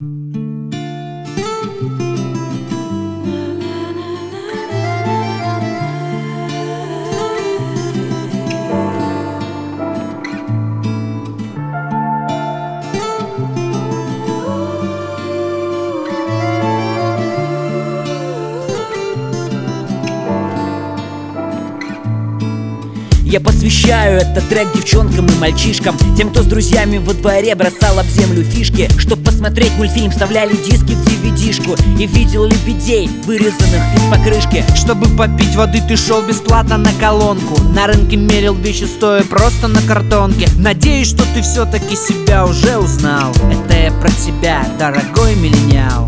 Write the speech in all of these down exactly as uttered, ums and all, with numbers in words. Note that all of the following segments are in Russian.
Я посвящаю этот трек девчонкам и мальчишкам, тем, кто с друзьями во дворе бросал об землю фишки. Чтоб посмотреть мультфильм, вставляли диски в ди ви ди-шку и видел лебедей, вырезанных из покрышки. Чтобы попить воды, ты шел бесплатно на колонку. На рынке мерил вещи, стоя просто на картонке. Надеюсь, что ты все-таки себя уже узнал. Это я про тебя, дорогой миллениал.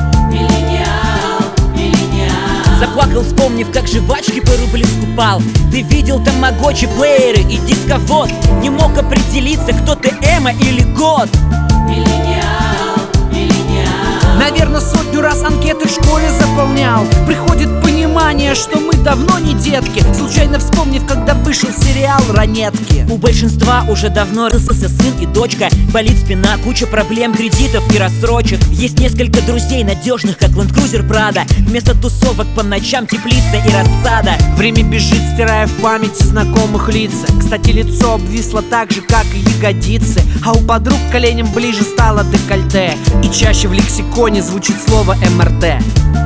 Заплакал, вспомнив, как жвачки по рублю скупал. Ты видел тамагочи, плееры и дисковод. Не мог определиться, кто ты, эмо или год. Миллениал, миллениал. Наверное, сотню раз анкеты в школе заполнял. Приходит понимание, что мы давно не детки, случайно вспомнив, когда вышел сериал «Ранетки». У большинства уже давно родился сын и дочка. Болит спина, куча проблем, кредитов и рассрочек. Есть несколько друзей надежных, как Land Cruiser Prado. Вместо тусовок по ночам теплица и рассада. Время бежит, стирая в памяти знакомых лица. Кстати, лицо обвисло так же, как и ягодицы. А у подруг коленям ближе стало декольте. И чаще в лексиконе звучит слово эм эр тэ.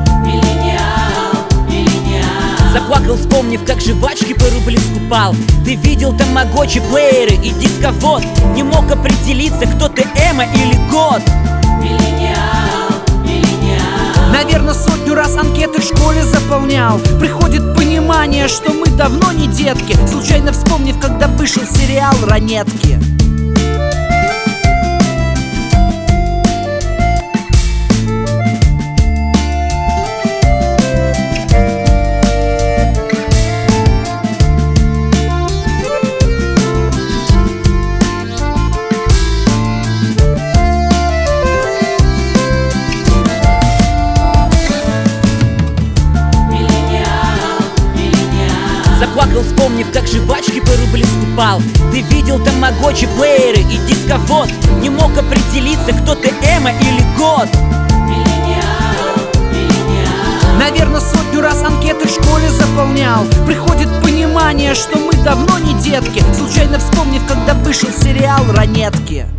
Заплакал, вспомнив, как жвачки по рублю скупал. Ты видел тамагочи, плееры и дисковод. Не мог определиться, кто ты, эмо или год. Миллениал, миллениал. Наверное, сотню раз анкеты в школе заполнял. Приходит понимание, что мы давно не детки, случайно вспомнив, когда вышел сериал «Ранетки». Заплакал, вспомнив, как жвачки по рублю скупал. Ты видел тамагочи, плееры и дисковод. Не мог определиться, кто ты, эмо или год. Миллениал, миллениал. Наверное, сотню раз анкеты в школе заполнял. Приходит понимание, что мы давно не детки, случайно вспомнив, когда вышел сериал «Ранетки».